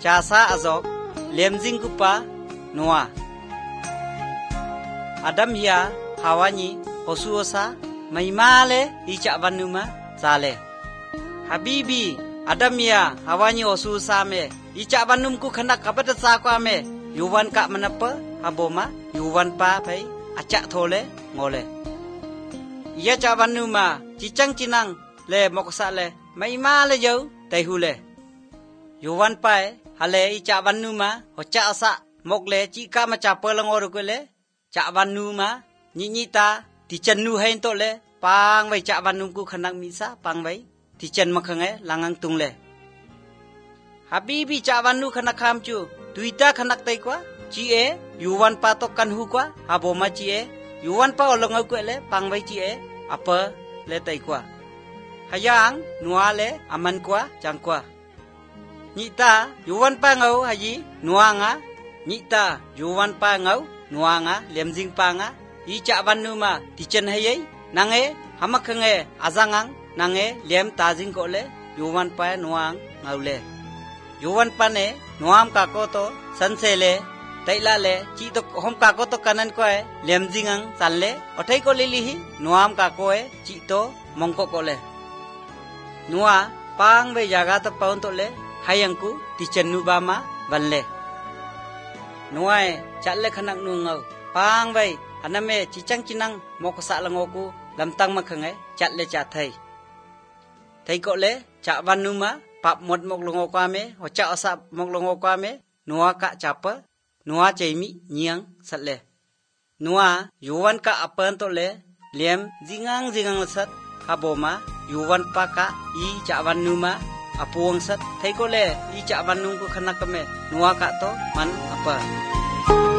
Casa azok lemjing kupa Noah. Adam hiya hawani hosuosa maimale icak vanuma sale. Habibi Adam hiya hawani hosuosa me icak vanumku khanak kabat sa kwa me yuwan ka manapa haboma yuwan pa pai acak thole ngole. Ia cak vanuma cicang cinang le moksa le maimale jau taihule. Yuwan pai hale icak vanuma hoca asa mokle cika macapa langorukule cak vanuma nyita dicenu hain tole pang wai cak vanumku khanak misa pang wai dicen makhange langang tungle. Habibi cak vanu khanak khamchu tuita khanak tai kwa chi e yuwan pa to kan hu kwa haboma chi e yuwan pa olongau kwele pang wai chi e apa le tai kwa. Hayang nua le aman kwa jang kwa. Nyita yuwan pa ngau haji nuanga nyita yuwan pa ngau nuanga lemjing pa nga icak vanuma dicen hayai nange hamakhange azangang nange lem tajing ko le yuwan pa nuang ngau le. Yuwan pa ne nuam ka ko to sanse le taila le chi to hom ka ko to kanan ko e lemjingang san le othai ko lilihi nuam ka ko e chi to mongko ko le. Nua pang be jaga ta paun to le hayangku dicen nu bama van le. Nuai chatle khanak nu ngau pang bai aname cicang cinang moksa langoku lamtang makhange chatle cha thai. Thai ko le cha vanuma pap mod mok longo kwa me hoca asa mok longo kwa me nuwa ka chapa nuwa chaimi nyiang satle. Nuwa yuwan ka apan to le lem jingang sat haboma yuwan pa ka I cha vanuma apuang sat thai ko le I cha vanung ko khanak me nuwa ka to man apa.